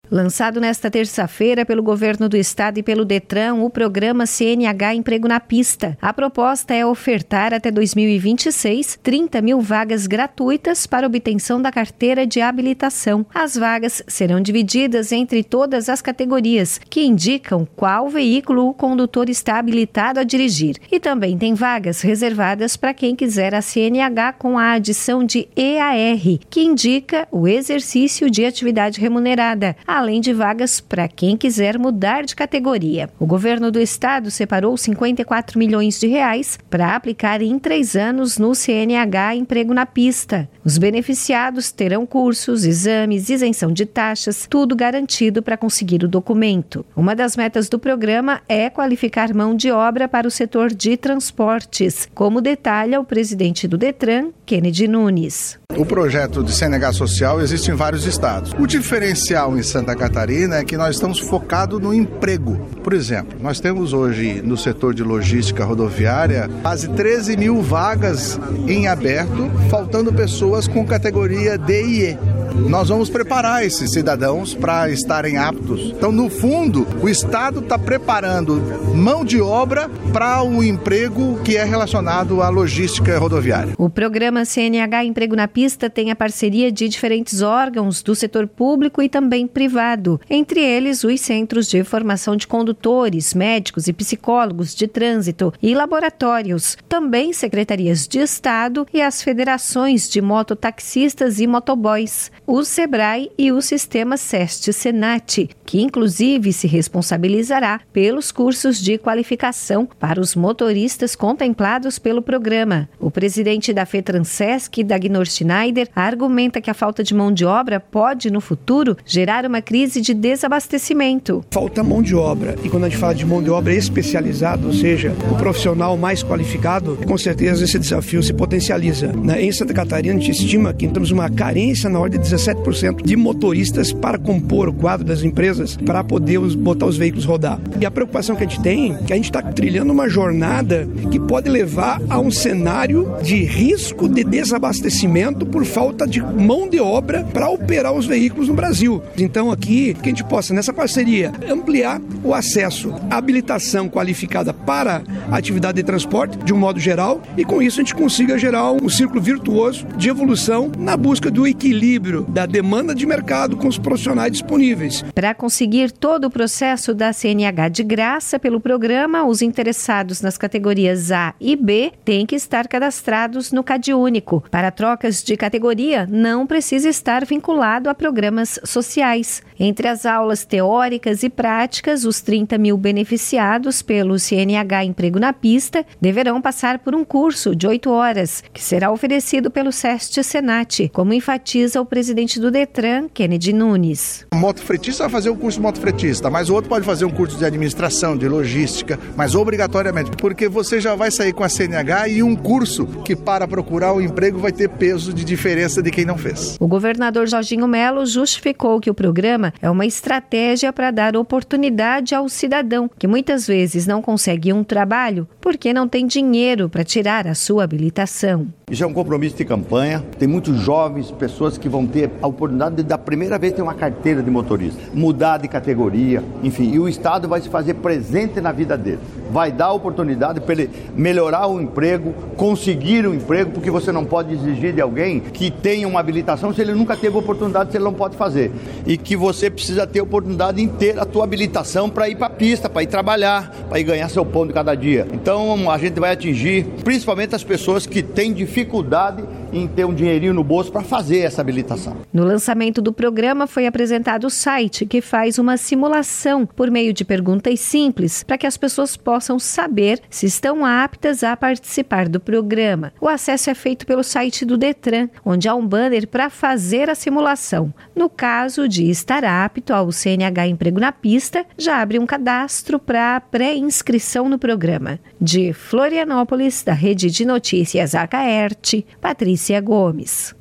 Lançado nesta terça-feira pelo Governo do Estado e pelo Detran, o programa CNH Emprego na Pista. A proposta é ofertar até 2026 30 mil vagas gratuitas para obtenção da carteira de habilitação. As vagas serão divididas entre todas as categorias, que indicam qual veículo o condutor está habilitado a dirigir. E também tem vagas reservadas para quem quiser a CNH com a adição de EAR, que indica o exercício de atividade remunerada, além de vagas para quem quiser mudar de categoria. O governo do estado separou 54 milhões de reais para aplicar em 3 anos no CNH Emprego na Pista. Os beneficiados terão cursos, exames, isenção de taxas, tudo garantido para conseguir o documento. Uma das metas do programa é qualificar mão de obra para o setor de transportes, como detalha o presidente do Detran, Kennedy Nunes. O projeto de CNH social existe em vários estados. O diferencial em Santa Catarina é que nós estamos focados no emprego. Por exemplo, nós temos hoje no setor de logística rodoviária quase 13 mil vagas em aberto, faltando pessoas com categoria D e E. Nós vamos preparar esses cidadãos para estarem aptos. Então, no fundo, o Estado está preparando mão de obra para o emprego que é relacionado à logística rodoviária. O programa CNH Emprego na Pista tem a parceria de diferentes órgãos do setor público e também privado, entre eles os centros de formação de condutores, médicos e psicólogos de trânsito e laboratórios, também secretarias de Estado e as federações de mototaxistas e motoboys, o SEBRAE e o sistema SEST-SENAT, que inclusive se responsabilizará pelos cursos de qualificação para os motoristas contemplados pelo programa. O presidente da FETRANSESC, Dagnor Schneider, argumenta que a falta de mão de obra pode, no futuro, gerar uma crise de desabastecimento. Falta mão de obra, e quando a gente fala de mão de obra especializada, ou seja, o profissional mais qualificado, com certeza esse desafio se potencializa. Em Santa Catarina, a gente estima que temos uma carência na ordem de 17% de motoristas para compor o quadro das empresas, para poder botar os veículos rodar. E a preocupação que a gente tem é que a gente está trilhando uma jornada que pode levar a um cenário de risco de desabastecimento por falta de mão de obra para operar os veículos no Brasil. Então aqui, que a gente possa, nessa parceria, ampliar o acesso à habilitação qualificada para a atividade de transporte, de um modo geral, e com isso a gente consiga gerar um círculo virtuoso de evolução na busca do equilíbrio da demanda de mercado com os profissionais disponíveis. Para conseguir todo o processo da CNH de graça pelo programa, os interessados nas categorias A e B têm que estar cadastrados no CadÚnico. Para trocas de categoria, não precisa estar vinculado a programas sociais. Entre as aulas teóricas e práticas, os 30 mil beneficiados pelo CNH Emprego na Pista deverão passar por um curso de 8 horas, que será oferecido pelo SEST-SENAT, como enfatiza o presidente do Detran, Kennedy Nunes. O motofretista vai fazer o curso de motofretista, mas o outro pode fazer um curso de administração, de logística, mas obrigatoriamente, porque você já vai sair com a CNH e um curso que para procurar um emprego vai ter peso de diferença de quem não fez. O governador Jorginho Melo justificou que o programa é uma estratégia para dar oportunidade ao cidadão, que muitas vezes não consegue um trabalho porque não tem dinheiro para tirar a sua habilitação. Isso é um compromisso de campanha, tem muitos jovens, pessoas que vão ter a oportunidade de, da primeira vez, ter uma carteira de motorista, mudar de categoria, enfim, e o Estado vai se fazer presente na vida dele. Vai dar a oportunidade para ele melhorar o emprego, conseguir um emprego, porque você não pode exigir de alguém que tenha uma habilitação se ele nunca teve oportunidade, se ele não pode fazer. E que você precisa ter oportunidade em ter a tua habilitação para ir para a pista, para ir trabalhar, para ir ganhar seu pão de cada dia. Então a gente vai atingir principalmente as pessoas que têm dificuldade em ter um dinheirinho no bolso para fazer essa habilitação. No lançamento do programa foi apresentado o site que faz uma simulação por meio de perguntas simples para que as pessoas possam saber se estão aptas a participar do programa. O acesso é feito pelo site do Detran, onde há um banner para fazer a simulação. No caso de estar apto ao CNH Emprego na Pista, já abre um cadastro para pré-inscrição no programa. De Florianópolis, da Rede de Notícias Acaerte, Patrícia Gomes.